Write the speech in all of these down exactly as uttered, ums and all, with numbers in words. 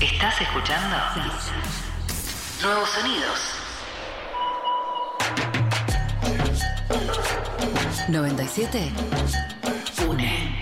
¿Estás escuchando? Nuevos sonidos. noventa y siete. Une.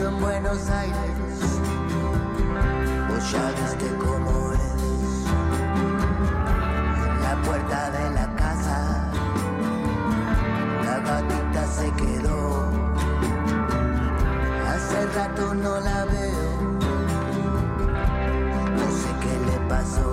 Buenos Aires, vos ya viste cómo es. rato no la veo. No sé qué le pasó.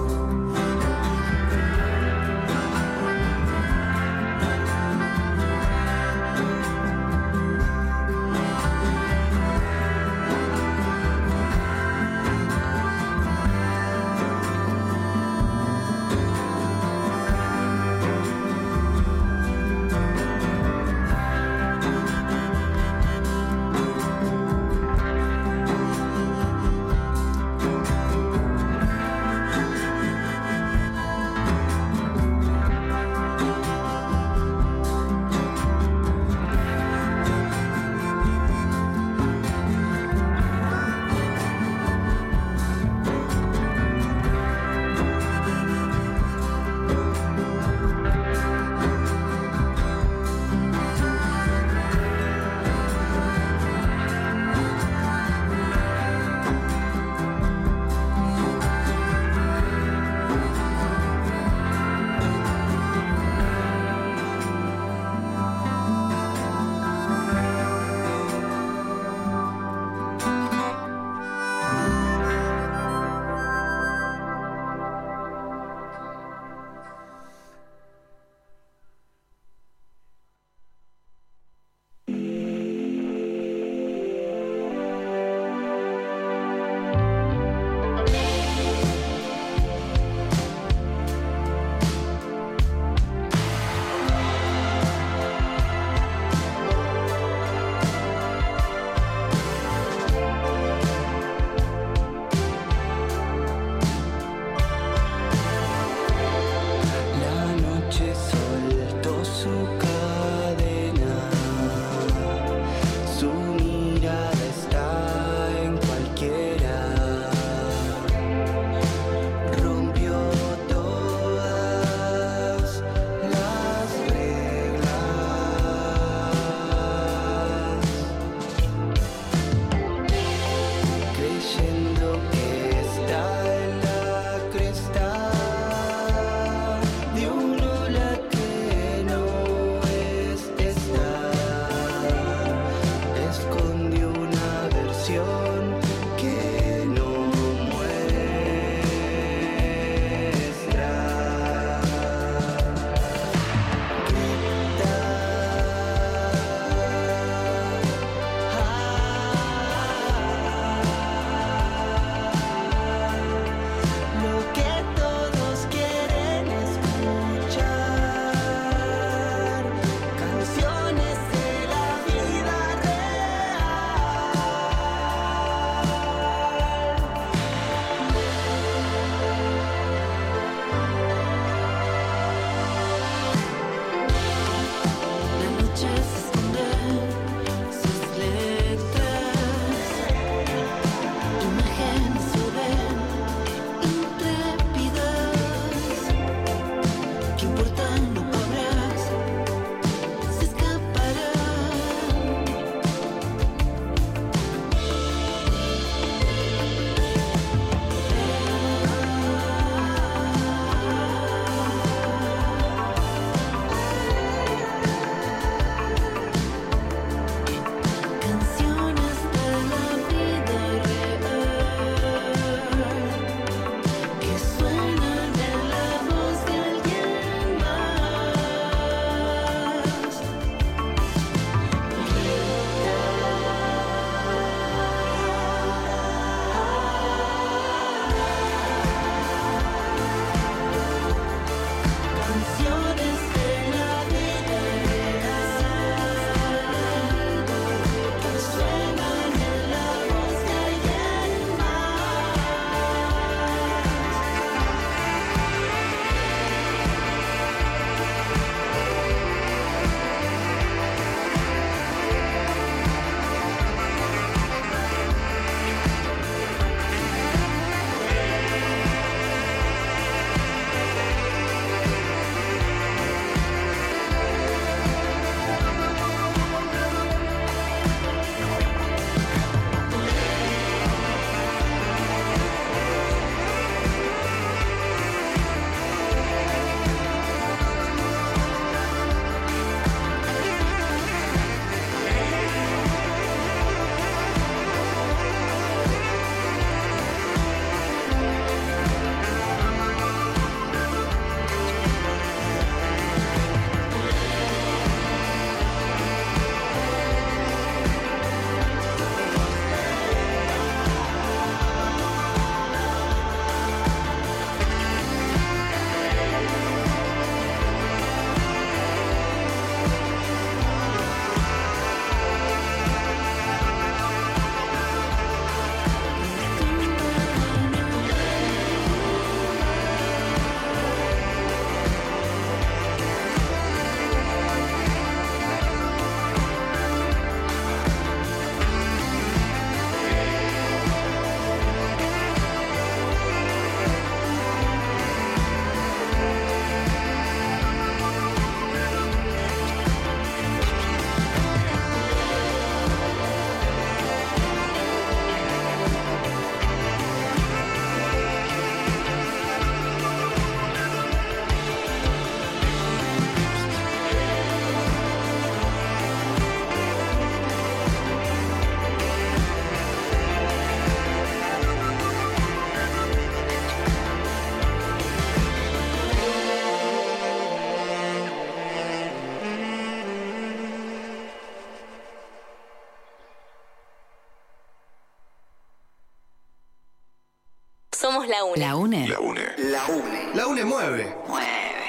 La UNE. La UNE. La UNE. La UNE. La UNE mueve. Mueve.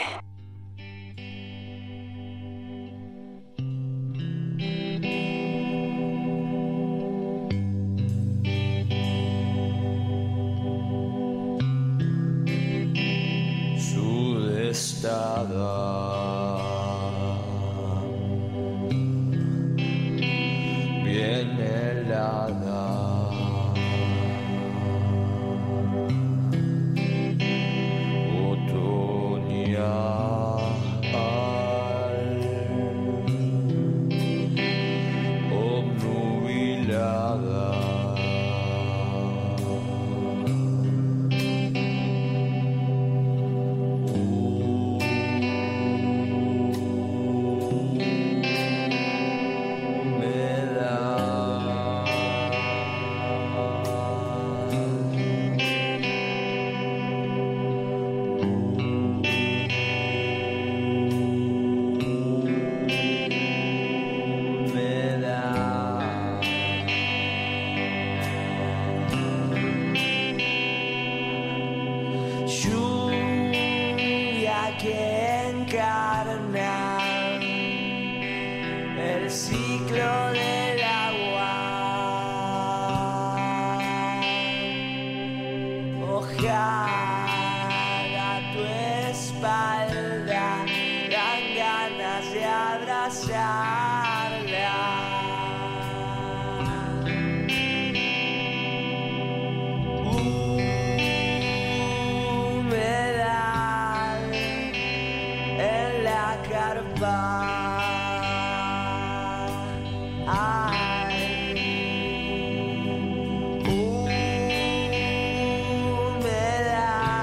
Sudestada, bien helada, otoñal, obnubilada. Lluvia que encarna el ciclo del agua. Ojalá tu espalda dan ganas de abrazarla. Humedad en la carpa. Ay, humedad.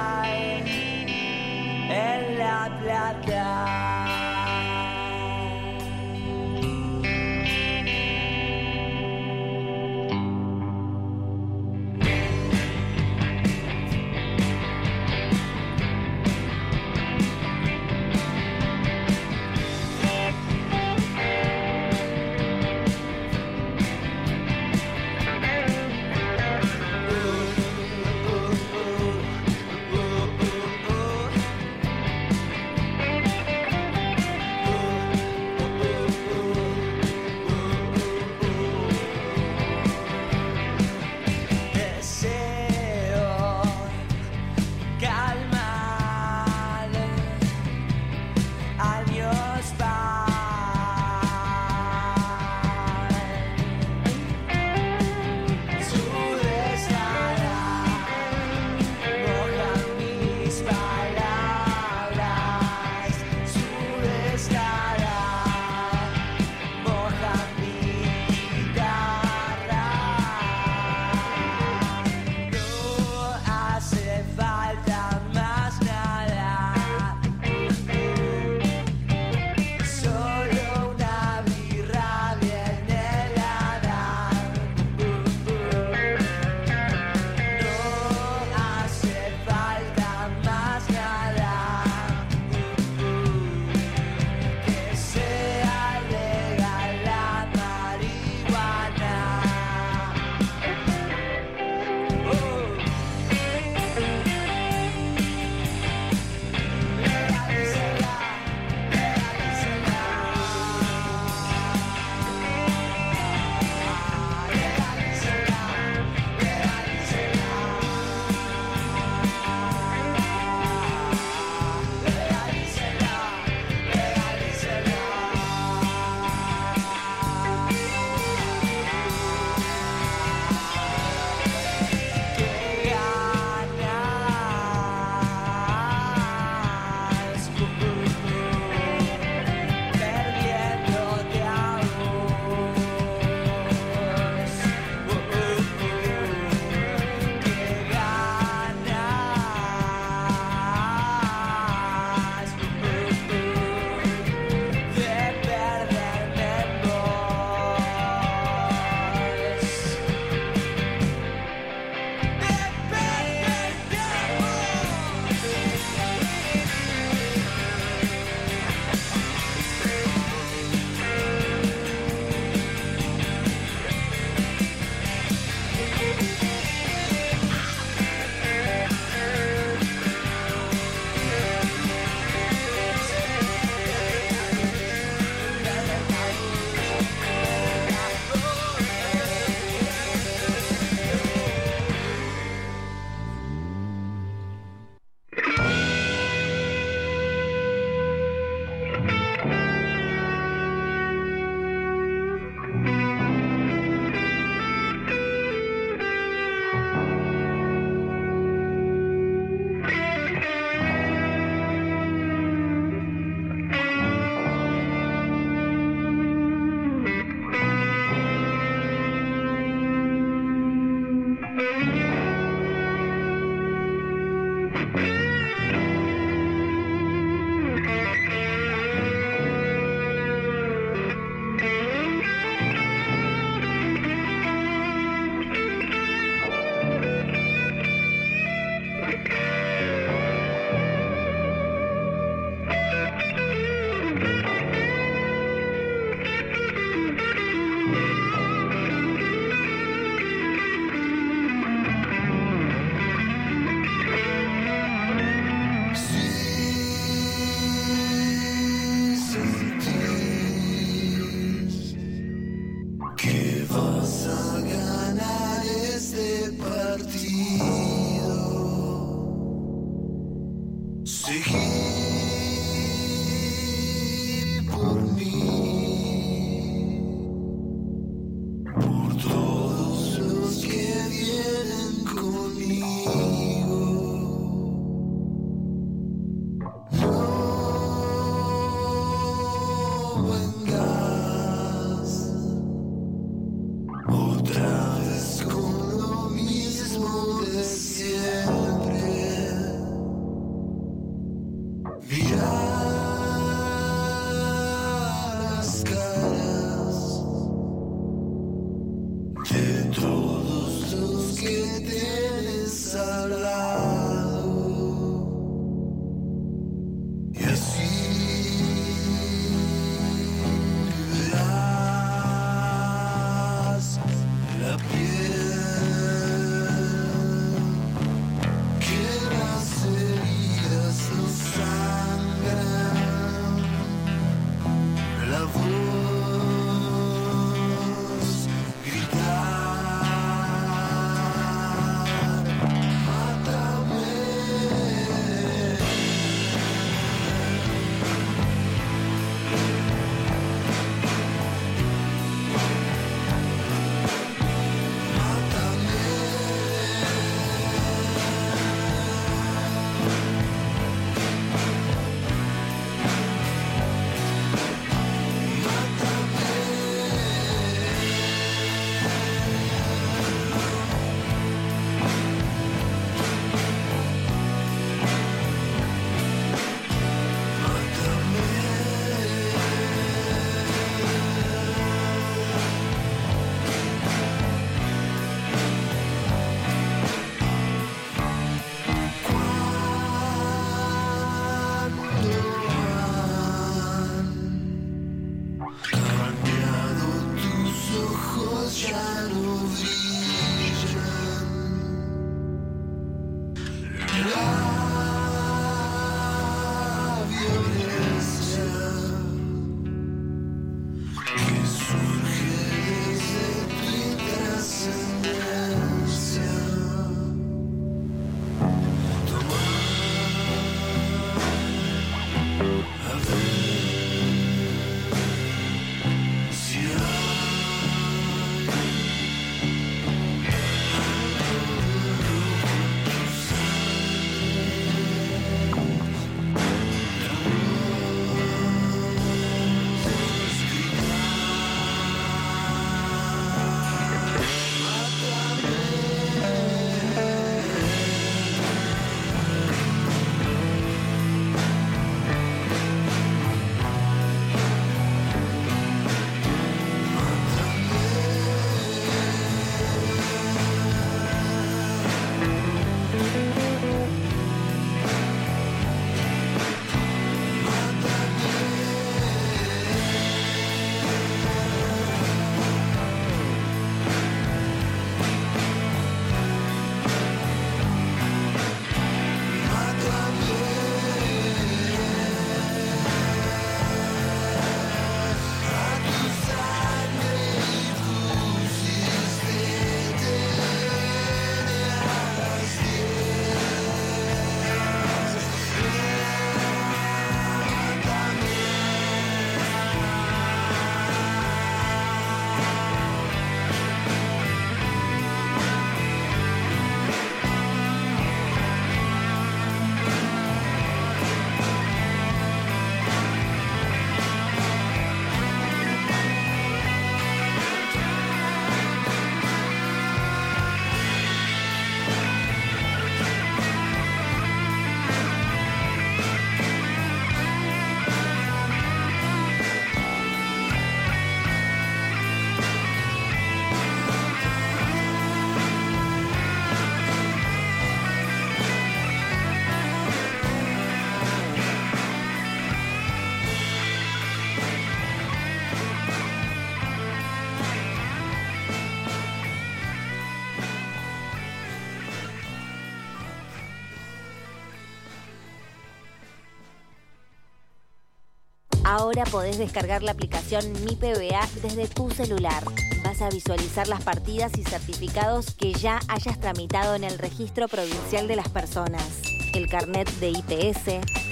Ahora podés descargar la aplicación Mi P B A desde tu celular. Vas a visualizar las partidas y certificados que ya hayas tramitado en el Registro Provincial de las Personas, el carnet de I P S,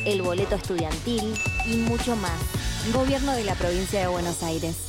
el boleto estudiantil y mucho más. Gobierno de la Provincia de Buenos Aires.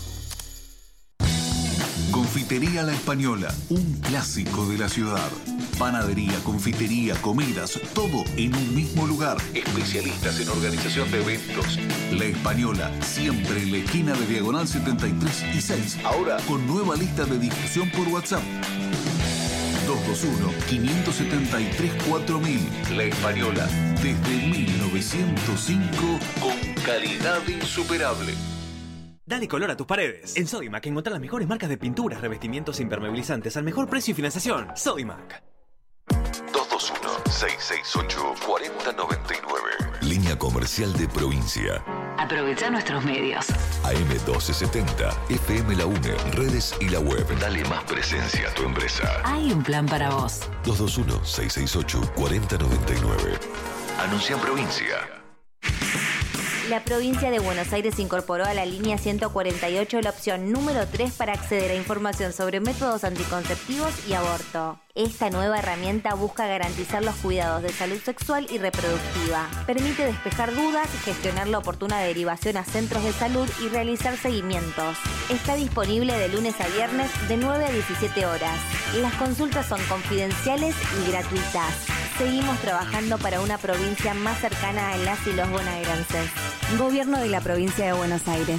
Confitería La Española, un clásico de la ciudad. Panadería, confitería, comidas, todo en un mismo lugar. Especialistas en organización de eventos. La Española, siempre en la esquina de Diagonal setenta y tres y seis. Ahora con nueva lista de difusión por WhatsApp. dos dos uno, cinco siete tres, cuatro mil. La Española, desde mil novecientos cinco, con calidad insuperable. Dale color a tus paredes. En Sodimac encontrá las mejores marcas de pinturas, revestimientos impermeabilizantes al mejor precio y financiación. Sodimac. dos dos uno, seis seis ocho, cuatro cero nueve nueve. Línea comercial de provincia. Aprovecha nuestros medios. A M doce setenta, F M La UNE, redes y la web. Dale más presencia a tu empresa. Hay un plan para vos. dos dos uno, seis seis ocho, cuatro cero nueve nueve. Anuncia en provincia. La provincia de Buenos Aires incorporó a la línea ciento cuarenta y ocho la opción número tres para acceder a información sobre métodos anticonceptivos y aborto. Esta nueva herramienta busca garantizar los cuidados de salud sexual y reproductiva. Permite despejar dudas, gestionar la oportuna derivación a centros de salud y realizar seguimientos. Está disponible de lunes a viernes de nueve a diecisiete horas. Las consultas son confidenciales y gratuitas. Seguimos trabajando para una provincia más cercana a las y los bonaerenses. Gobierno de la Provincia de Buenos Aires.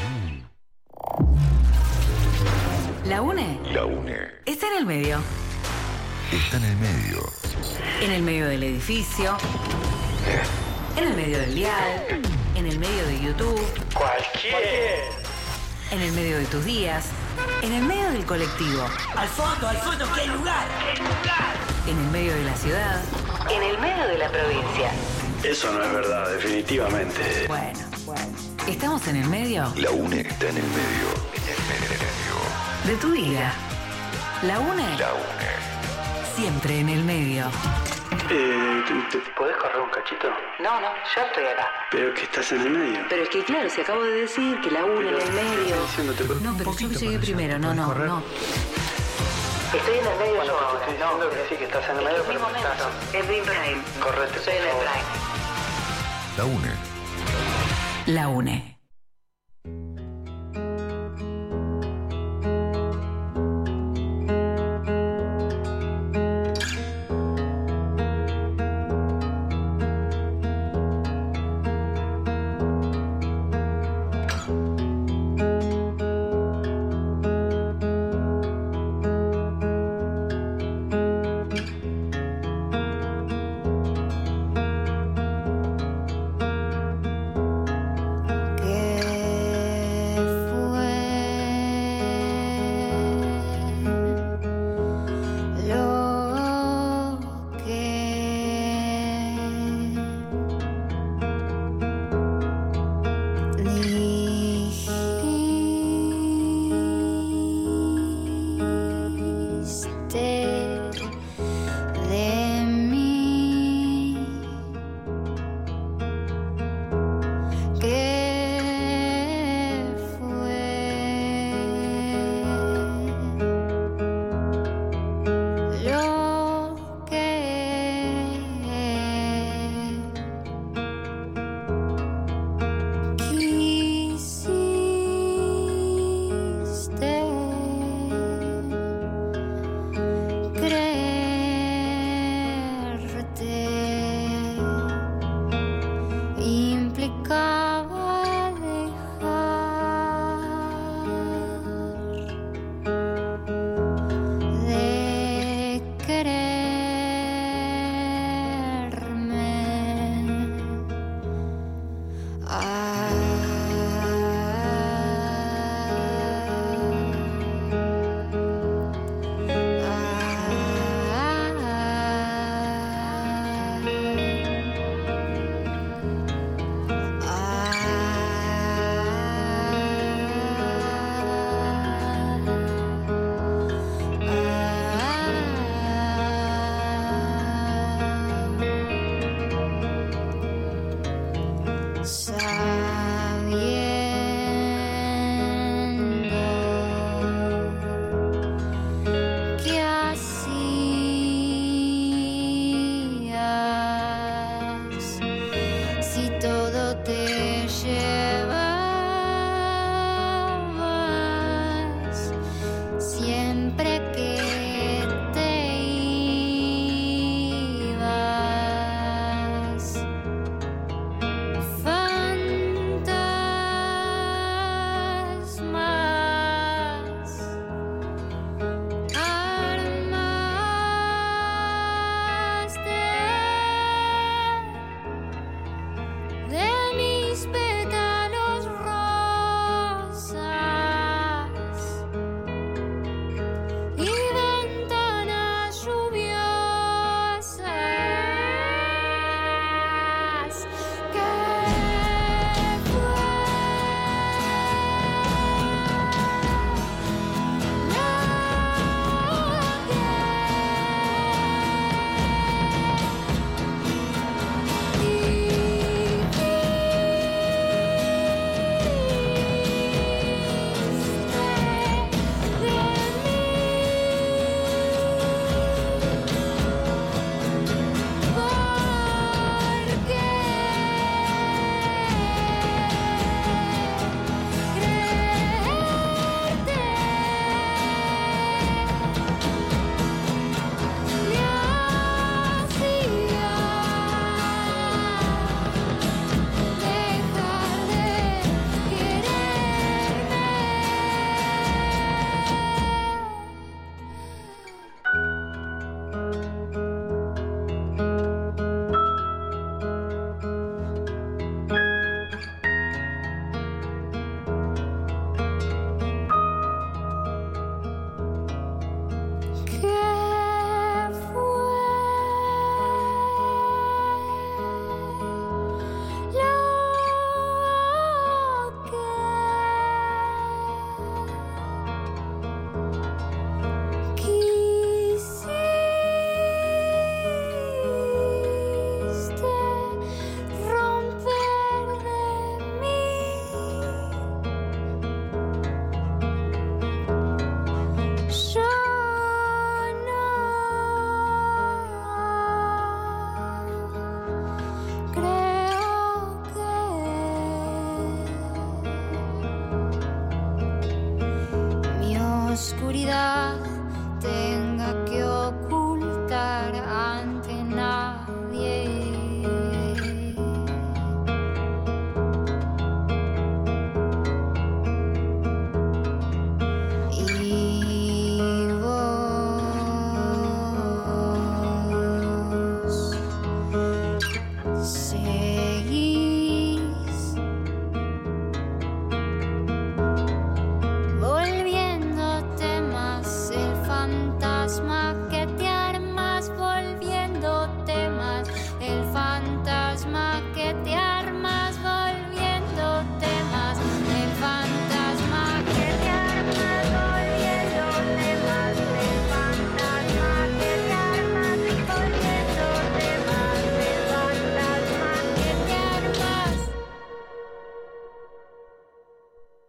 La UNE. La UNE. Está en el medio. Está en el medio. En el medio del edificio. En el medio del dial. En el medio de YouTube. Cualquier. En el medio de tus días. En el medio del colectivo. Al fondo, al fondo, ¿qué lugar? ¿Qué lugar? En el medio de la ciudad. En el medio de la provincia. Eso no es verdad, definitivamente. Bueno, bueno. ¿Estamos en el medio? La UNE está en el medio. En el medio. De tu vida. La UNE. La UNE. Siempre en el medio. Eh, ¿te, te podés correr un cachito? No, no, yo estoy acá. Pero que estás en el medio. Pero es que claro, si acabo de decir que la UNE en el medio. Diciéndote, No, pero yo llegué primero, no, no, no. Estoy en el medio yo ahora. Estoy diciendo que sí, que estás en el medio, pero no estás. Es mi prime. Correte, Soy en el prime. La UNE. La UNE. ¿Qué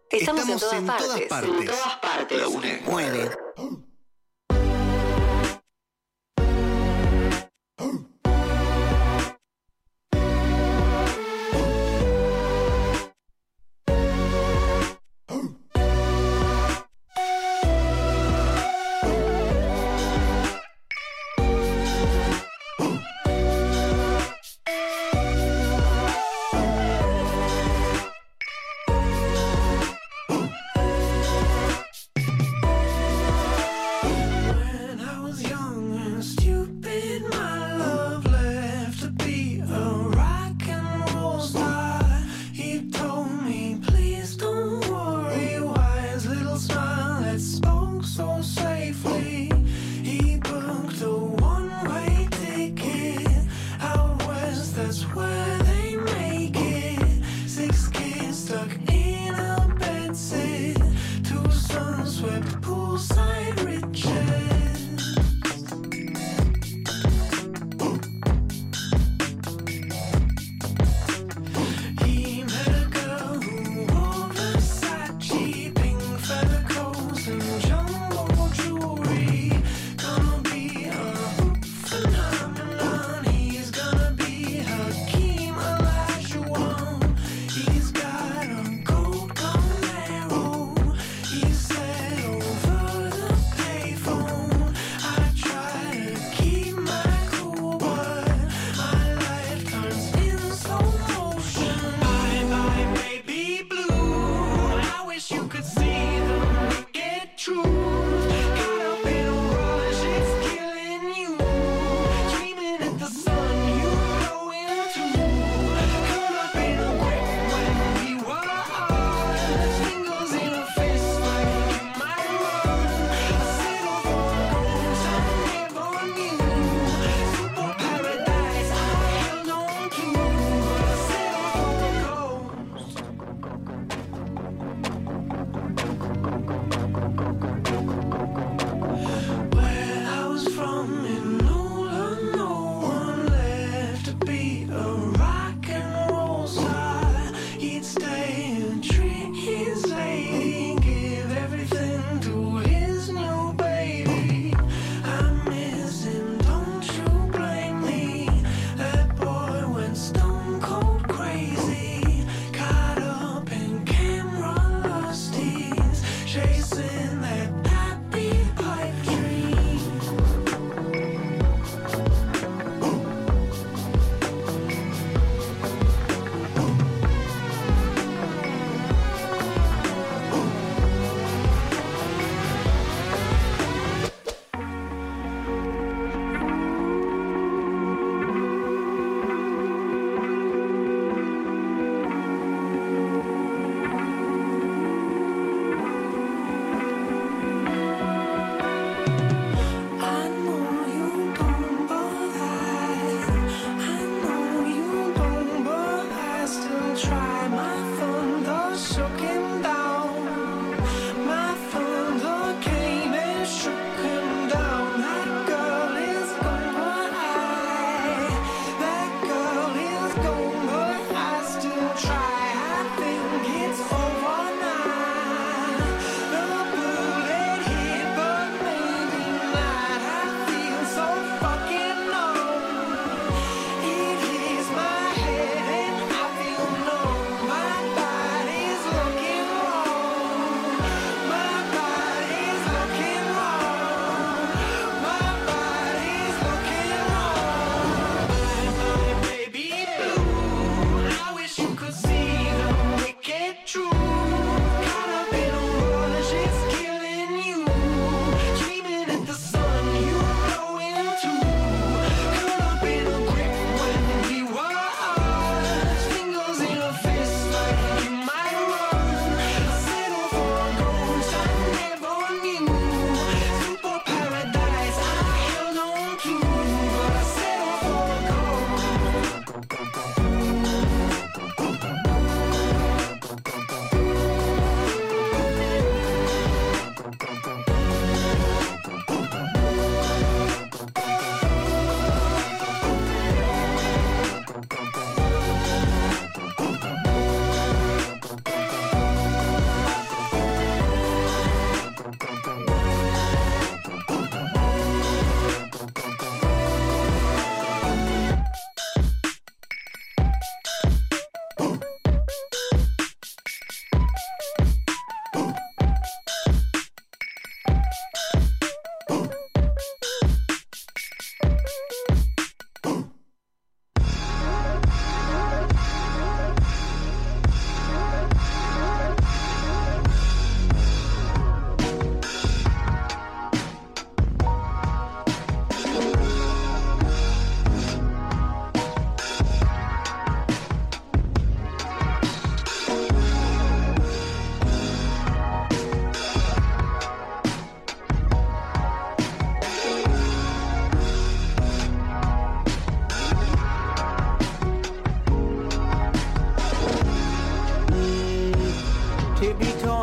Estamos, Estamos en, en todas, todas partes. partes. En todas partes. La une. Mueve. King.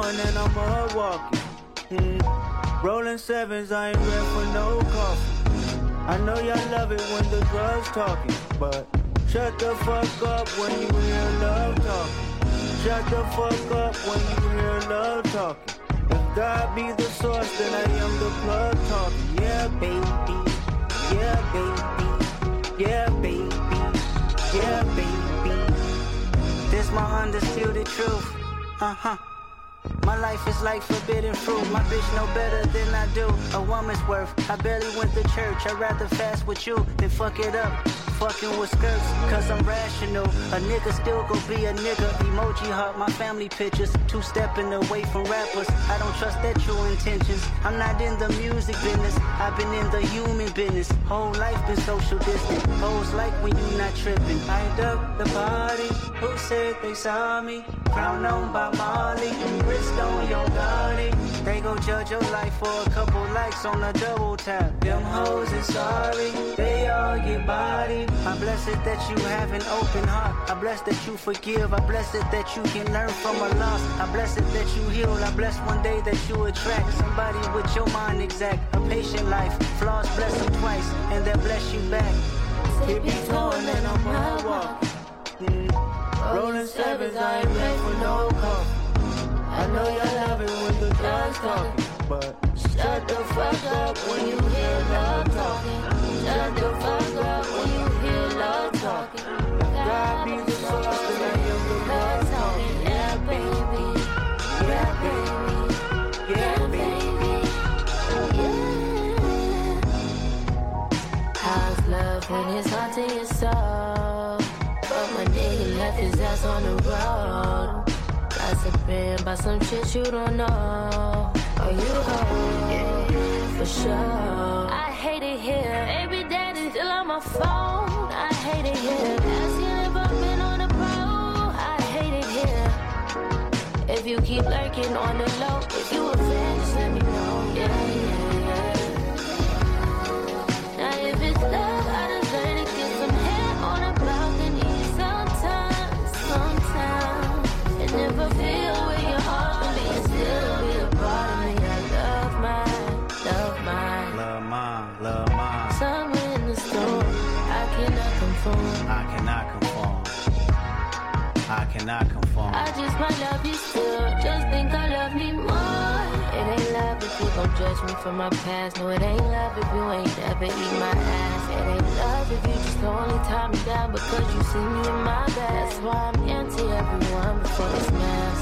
touring and I'm mud walking. Mm. Rolling sevens, I ain't ready for no coffee. I know y'all love it when the drugs talking, but shut the fuck up when you hear love talking. Shut the fuck up when you hear love talking. If God be the source, then I am the plug talking. Yeah, baby. Yeah, baby. Yeah, baby. Yeah, baby. This my undisputed truth. Uh-huh. My life is like forbidden fruit. My bitch know better than I do. A woman's worth. I barely went to church. I'd rather fast with you than fuck it up. Fucking with skirts, cause I'm rational. A nigga still gon' be a nigga. Emoji heart, my family pictures. Two stepping away from rappers. I don't trust their true intentions. I'm not in the music business. I've been in the human business. Whole life been social distant. Hoes like when you not tripping. I ducked the party. Who said they saw me? Crown on by Molly. Wrist on your body. They gon' judge your life for a couple likes on a double tap. Them hoes is sorry. They all get body. I'm blessed that you have an open heart. I'm blessed that you forgive. I'm blessed that you can learn from a loss. I'm blessed that you heal. I'm blessed one day that you attract somebody with your mind exact. A patient life. Flaws bless them twice and they'll bless you back. Keep me going and I'm hard walking. Mm. Rolling sevens, I ain't ready for no coffee. I know y'all love it when the drugs talking, but shut the fuck up when you hear love talking. Shut the fuck up when you hear love talking. God be the source and I am the love talking. Yeah, baby. Yeah, baby. Yeah, baby. Yeah. How's love when it's hard to your soul? But my nigga left his ass on the road. Gossiping about some shit you don't know. Oh, you hold, yeah, for sure. I hate it here. Baby daddy still on my phone. I hate it here. Asking if I've been on the pro. I hate it here. If you keep lurking on the low, if you a fan, just let me know. Yeah, yeah, yeah. Now if it's love, I deserve to get some hair on a balcony. Sometimes, sometimes. And if I feel where your heart beats, still be a part of me. I love mine, love mine. Love mine, love mine. Somewhere in the storm, I cannot conform. I cannot conform. I cannot conform. I just might love you still, just think I love me more. It ain't love if you gon' judge me for my past. No, it ain't love if you ain't ever eat my ass. It ain't love if you just only tie me down because you see me in my bed. That's why I'm anti everyone before this mess.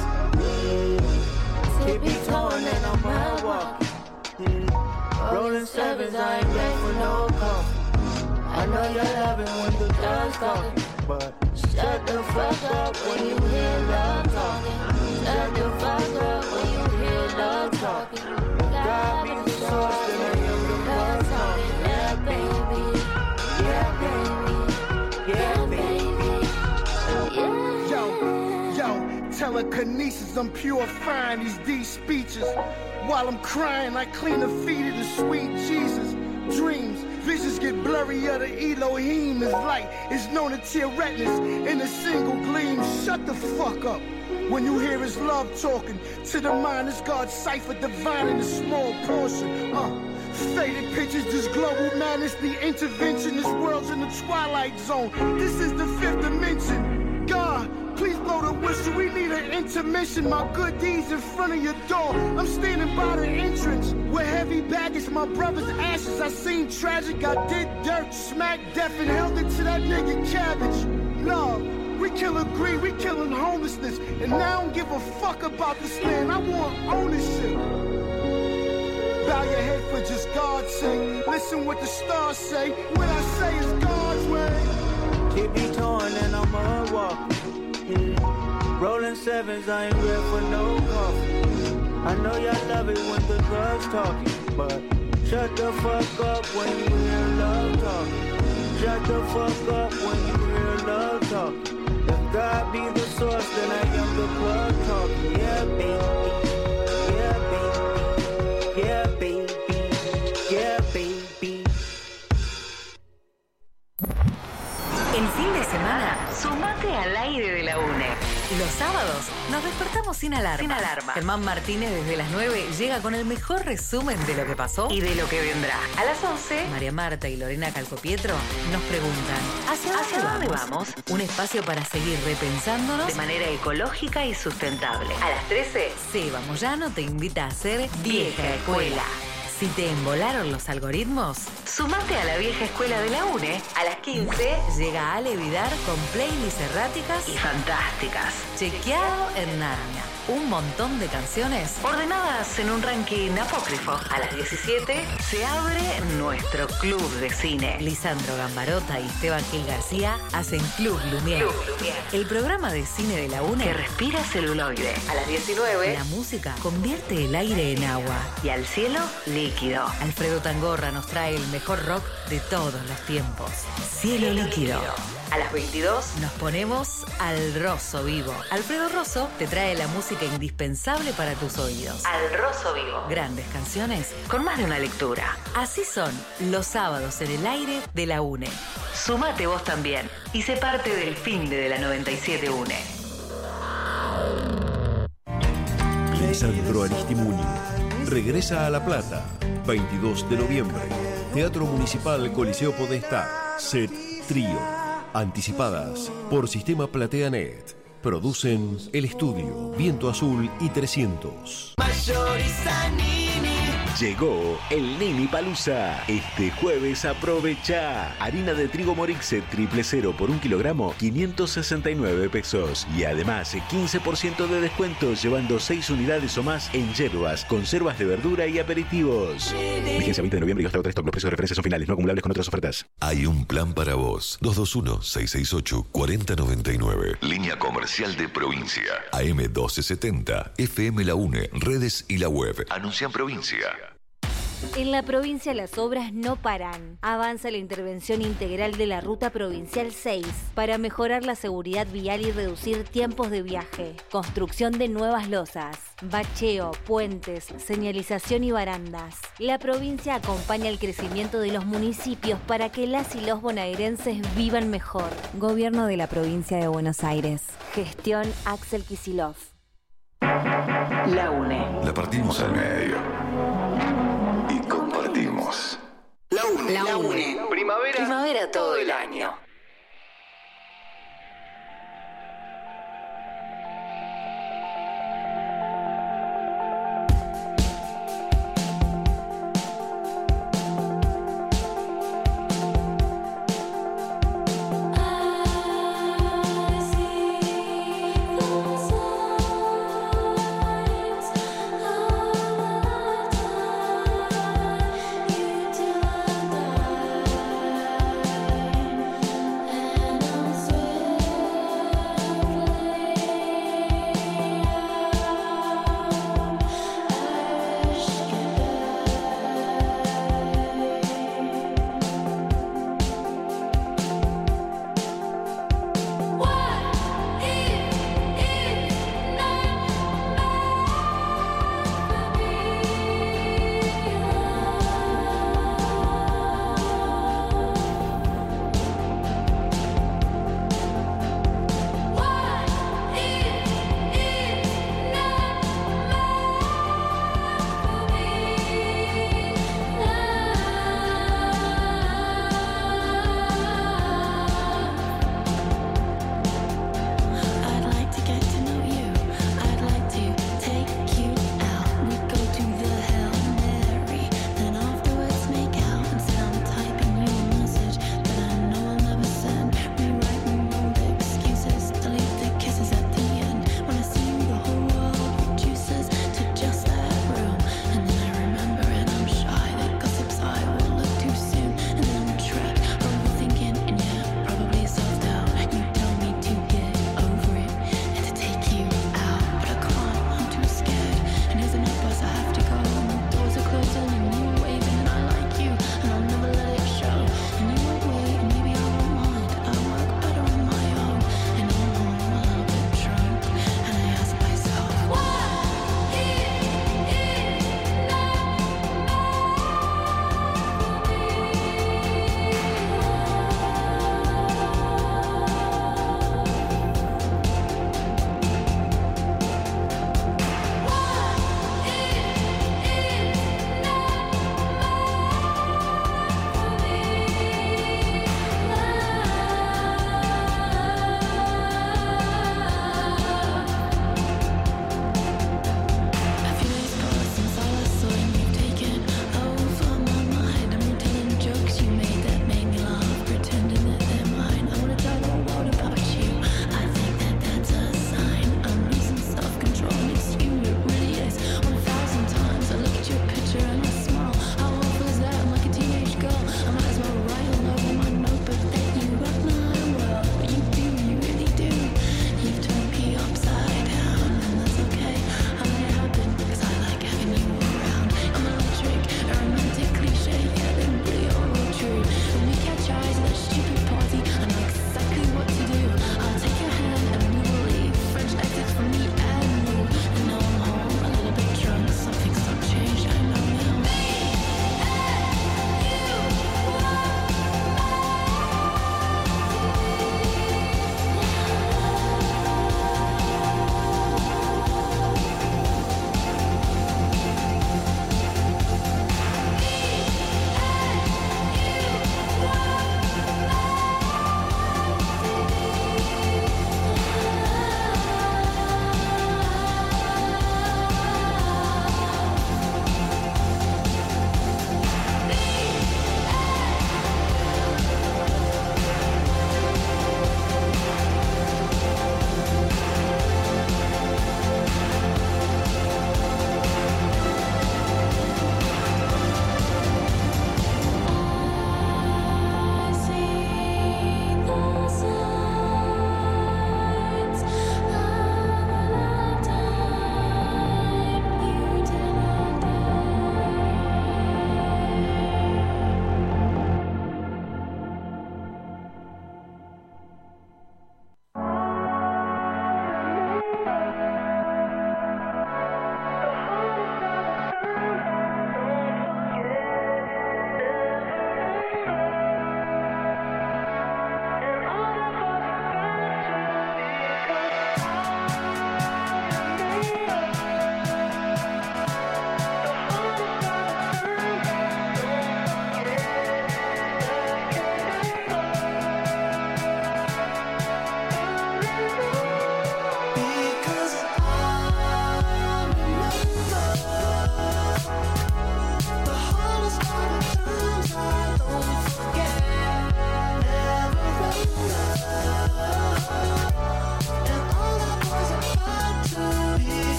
Keep me touring and I'm hard walking. Mm. Rolling sevens, I ain't ready for no coffee. I know y'all love it when the drugs talking, but shut the fuck up when you hear love talking. Shut the fuck up when you hear love talking. God be the source and I am the blood talking. Yeah, baby. Yeah, baby. Yeah, baby. Yeah. Yo, yo, telekinesis, I'm purifying these deep speeches. While I'm crying, I clean the feet of the sweet Jesus. Dreams, visions get blurry of the Elohim. Is light is known to tear retinas in a single gleam. Shut the fuck up when you hear his love talking. To the mind is God's cipher divine in a small portion. Uh, faded pictures, this global madness, the intervention. This world's in the twilight zone. This is the fifth dimension. God, please blow the whistle, we need an intermission. My good deeds in front of your door. I'm standing by the entrance with heavy baggage, my brother's ashes. I seen tragic, I did dirt, smacked death and held it to that nigga Cabbage. No, we killing greed, we killing homelessness. And I don't give a fuck about this land, I want ownership. Bow your head for just God's sake. Listen what the stars say, what I say is God's way. Keep me torn and I'm hard walking. Mm. Rolling sevens, I ain't ready for no coffee. I know y'all love it when the drugs talking, but shut the fuck up when you hear love talking. Shut the fuck up when you hear love talking. If God be the source, then I am the plug talking. Yeah, baby. Yeah, baby. Yeah, baby. Yeah, baby. El fin de semana semana, sumate al aire de la UNE. Los sábados nos despertamos sin alarma. Sin alarma. Germán Martínez desde las nueve llega con el mejor resumen de lo que pasó y de lo que vendrá. A las once, María Marta y Lorena Calcopietro nos preguntan ¿Hacia dónde, ¿Hacia dónde vamos? vamos? Un espacio para seguir repensándonos de manera ecológica y sustentable. A las trece, Seba Moyano te invita a hacer Vieja Escuela. Si te embolaron los algoritmos, sumate a la vieja escuela de la UNE. A las quince llega Ale Vidar con playlists erráticas y fantásticas. Chequeado en Narnia. Un montón de canciones ordenadas en un ranking apócrifo. A las diecisiete se abre nuestro club de cine. Lisandro Gambarota y Esteban Gil García hacen Club Lumière. Club Lumière. El programa de cine de la UNE que respira celuloide. A las diecinueve la música convierte el aire en agua y al cielo líquido. Alfredo Tangorra nos trae el mejor rock de todos los tiempos. Cielo, cielo líquido. líquido. A las veintidós nos ponemos al Rosso Vivo. Alfredo Rosso te trae la música indispensable para tus oídos. Al Rosso Vivo. Grandes canciones con más de una lectura. Así son los sábados en el aire de la UNE. Sumate vos también y sé parte del fin de la noventa y siete UNE. Lisandro Aristimuni regresa a La Plata. veintidós de noviembre. Teatro Municipal Coliseo Podestá. Set Trío. Anticipadas por Sistema PlateaNet. Producen El Estudio, Viento Azul y trescientos. Llegó el Nini Palusa. Este jueves aprovecha. Harina de trigo Morixe triple cero por un kilogramo, quinientos sesenta y nueve pesos. Y además quince por ciento de descuento llevando seis unidades o más en hierbas, conservas de verdura y aperitivos. Vigencia veinte de noviembre y hasta otra stock. Los precios de referencia son finales, no acumulables con otras ofertas. Hay un plan para vos. dos dos uno, seis seis ocho, cuatro cero nueve nueve. Línea comercial de provincia. A M doce setenta. F M La UNE. Redes y la web. Anuncia en provincia. En la provincia las obras no paran. Avanza la intervención integral de la Ruta Provincial seis para mejorar la seguridad vial y reducir tiempos de viaje. Construcción de nuevas losas, bacheo, puentes, señalización y barandas. La provincia acompaña el crecimiento de los municipios para que las y los bonaerenses vivan mejor. Gobierno de la provincia de Buenos Aires. Gestión Axel Kicillof. La UNE. La partimos al medio. Compartimos. La UNE. La UNE. Primavera. Primavera todo el año.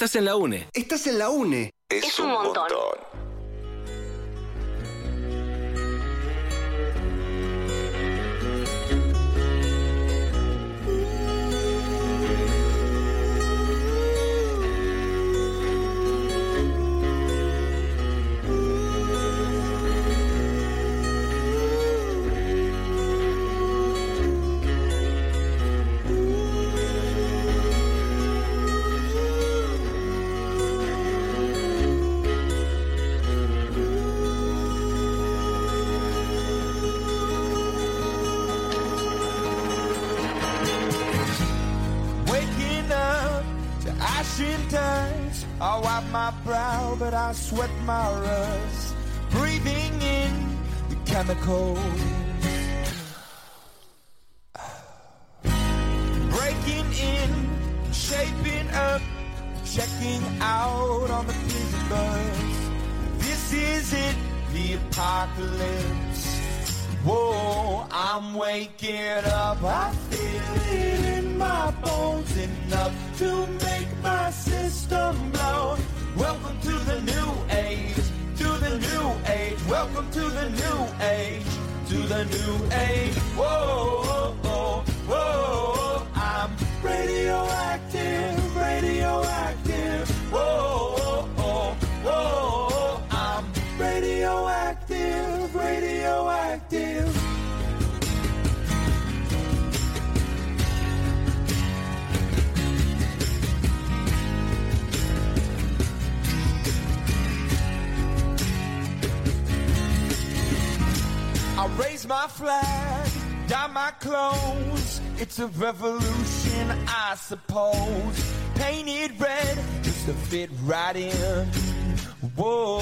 Estás en la UNE. Estás en la UNE. Es, es un montón. montón. I wipe my brow, but I sweat my rust. Breathing in the chemicals. Breaking in, shaping up, checking out on the prison bus. This is it, the apocalypse. Whoa, I'm waking up. I feel it in my bones, enough to make my system blow. Welcome to the new age, to the new age. Welcome to the new age, to the new age. Whoa, whoa, whoa, I'm radioactive, radioactive. Whoa, whoa, whoa, I'm radioactive, radioactive. I raise my flag, dye my clothes. It's a revolution, I suppose. Painted red just to fit right in. Whoa.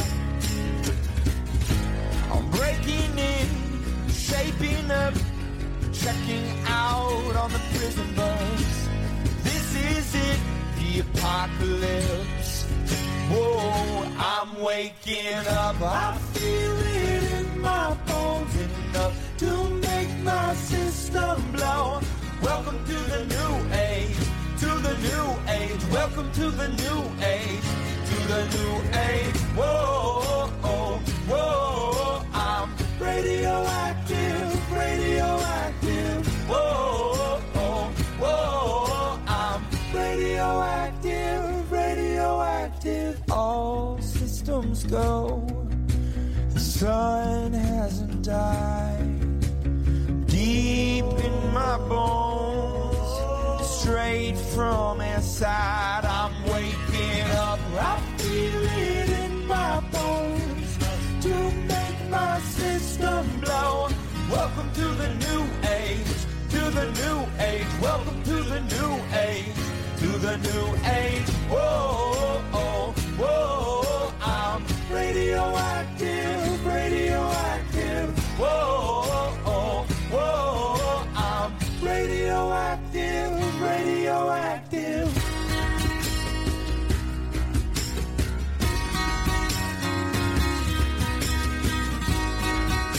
I'm breaking in, shaping up, checking out on the prison bus. This is it, the apocalypse. Whoa, I'm waking up. I feel it in my bones, enough to make my system blow. Welcome to the new age, to the new age. Welcome to the new age, to the new age. Whoa, whoa, whoa, I'm radioactive, radioactive. Whoa, whoa, whoa, I'm radioactive, radioactive. All systems go. The sun hasn't died. Deep in my bones, straight from inside, I'm waking up. I feel it in my bones to make my system blow. Welcome to the new age, to the new age. Welcome to the new age, to the new age. Whoa, whoa, whoa.